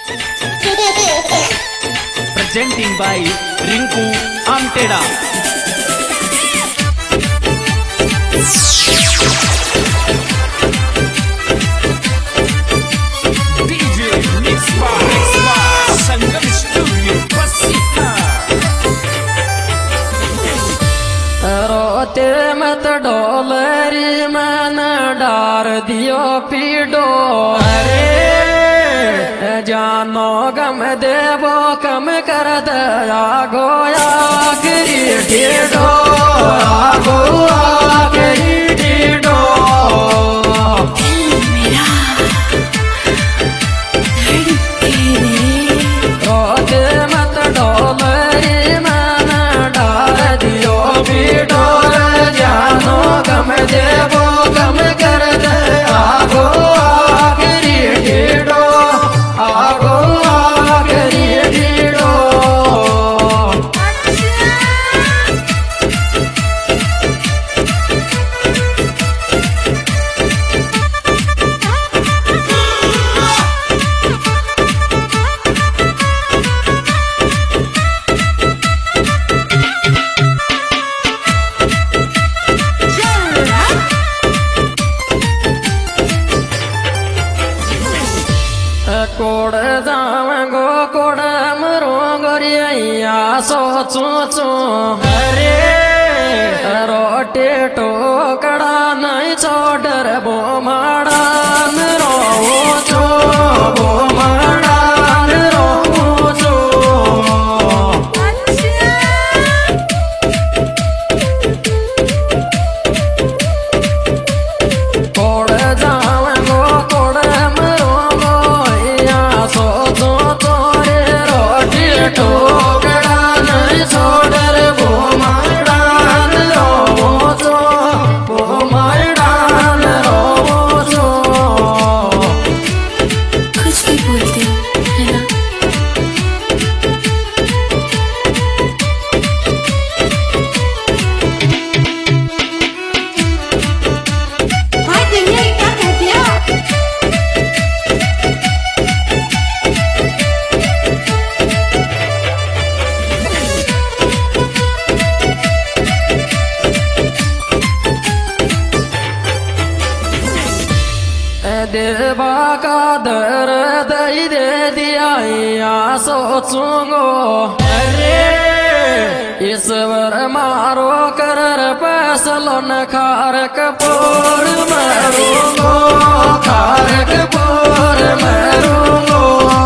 Presenting by Rinku Amteda. DJ Mix by Sangam Studio Pasita. रोते मत डोलरी मन डार दियो पीडो अरे जानो गम देवो कम कर दया गोया गिरी ढीडो आगो आगरी ढीडो रोते मत डोलरी मन डार दियो पीडो जानो गम देवो कम कर दया गो आगरी ढीडो आगो आगरी ढीडो कोड़ जावंगो कोड़ मरो गोरिया सोचो चो अरे रोटे टोकड़ा नहीं छोड़ बो माड़ा रो चो बो माड़ा रो चो कोड़ जावंगो कोड़ मरो सोचो तोरे रोटी टोकड़ा नहीं छोड़ वो मैदान रो चो वो मैदान रो चो कुछ भी बोलते हो है ना। भाई दुनिया क्या कहती है। देवा का दर्द दे दिया या सोचूंगो अरे ईश्वर मारो कर फैसलो न खारक पोर मरूंगो खारक पोर मरूंगो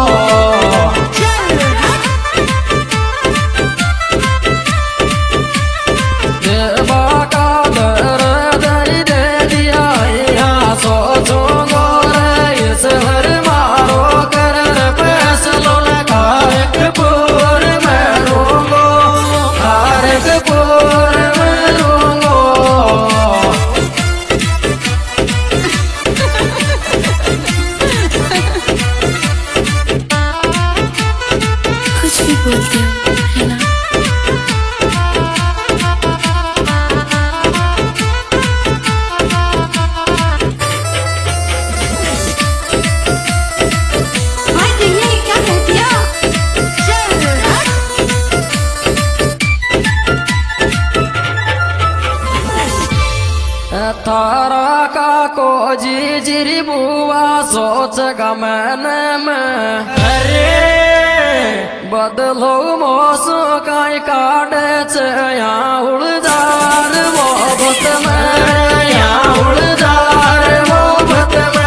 देवा का दर्द दे दिया या सोचूंगो ईश्वर मारो कर फैसलो न खारक पोर मरूंगो खारक पोर मरूंगो कुछ भी बोलते हो है ना। भाई दुनिया क्या कहती है। थारा का को जी बुआ सोच गमन में अरे बदलो मोसो काई काटे छया उड़दार मोहब्बत में या उड़दार मोहब्बत में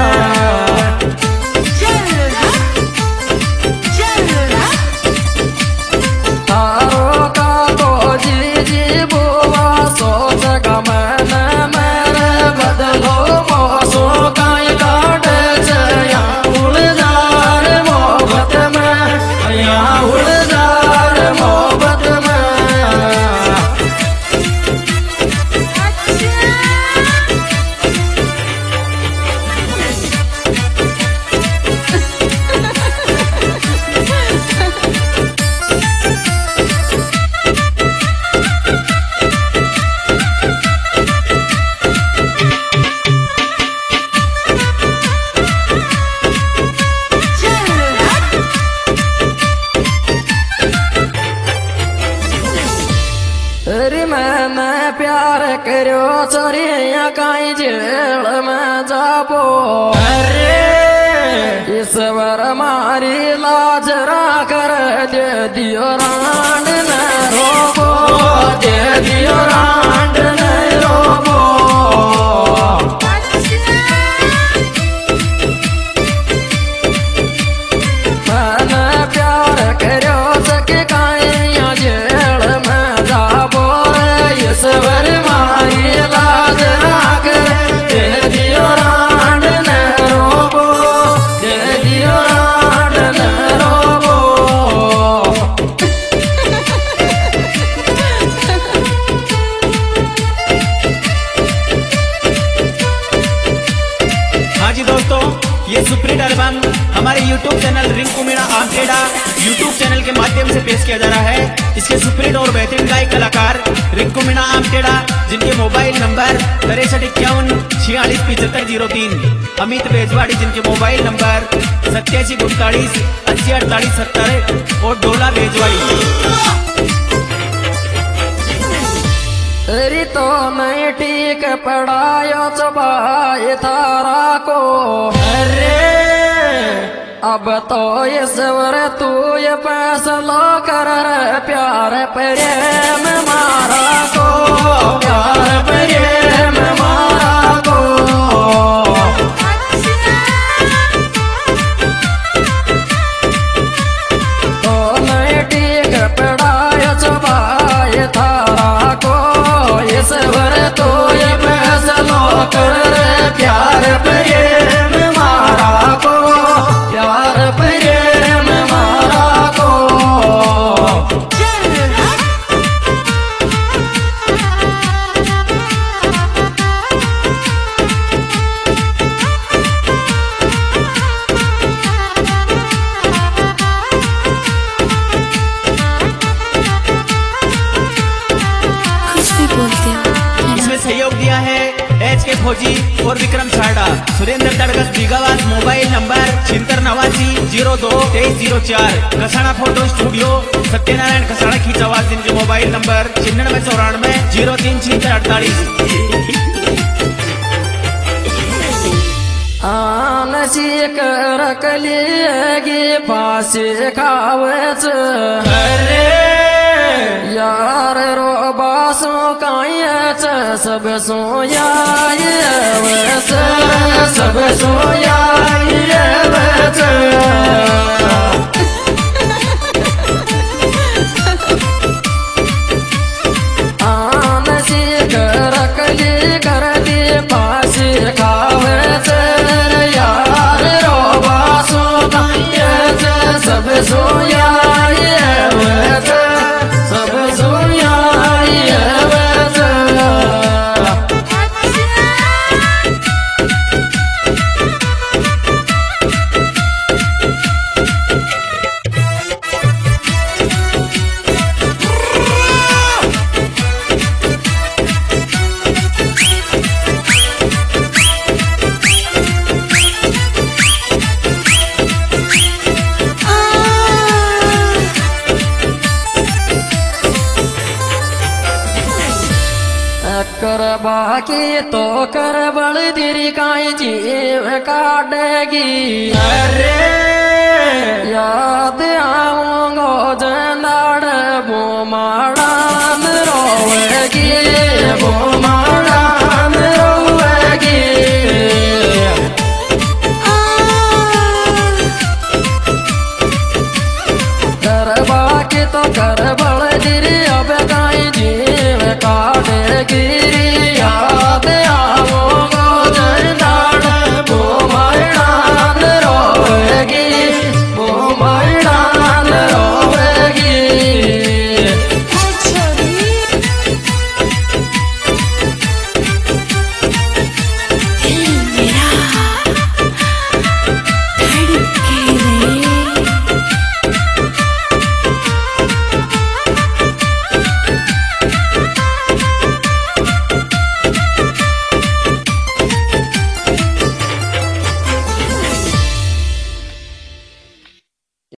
तारो का को जी बुआ सोच गमन मेरे बदलो मोसो काई काटे छया उड़दार मोहब्बत में या उड़दार मोहब्बत में चोरिया काई जेल में जाबो अरे ईश्वर मारी लाज कर दे दियो रांड न रोबो दे दियो रांड न रोबो मैंने प्यार करो सके काइया जेल में जाबो ईश्वर मारी लाज कर दे दियो रांड न रोबो दे दियो रांड न रोबो। हाँ जी दोस्तों, ये सुप्रीत एल्बम हमारे YouTube channel Rinku Meena Aamkheda YouTube channel के माध्यम से पेश किया जा रहा है। इसके सुप्रीत और बेहतरीन गायक कलाकार रिंकू मीणा आमखेड़ा, जिनके मोबाइल नंबर 6351467503, अमित बेजवाड़ी जिनके मोबाइल नंबर 8742 और डोला बेजवाड़ी। तेरी तो नहीं ठीक पढ़ायो चबाए थारा को अरे अब तो ईश्वर तू ये फैसला कर प्यार प्रेम मारा को प्यार प्रेम मारा को तो नहीं ठीक पढ़ायो चबाए थारा को ईश्वर तो ये फैसला कर प्यार प्रेम मारा को प्यार प्रेम मारा को। कुछ भी बोलते हो है ना? इसमें सहयोग दिया है एच के फौजी और Vikram Sada, Surendra Tadgas Beegawas, mobile number 7692022304, Kasada photo studio Satyanarayan Kasada Khinchawas, जिनके मोबाइल नंबर 9994 आन कर कलिएगी फांसी खावच अरे यार रो बासो कायच सब सोया सब सोया आन कर कली कर दी फांसी खावच यार रो बासो कायच सब सोया सब सोया कर बाकी तो कर बल दिरी काई जीव काटेगी अरे याद आऊंगो जनाड़ बोमाड़ान रोवेगी बोमाड़ान रोवेगी कर बाकी तो कर बल दिरी अब काई जीव काटेगी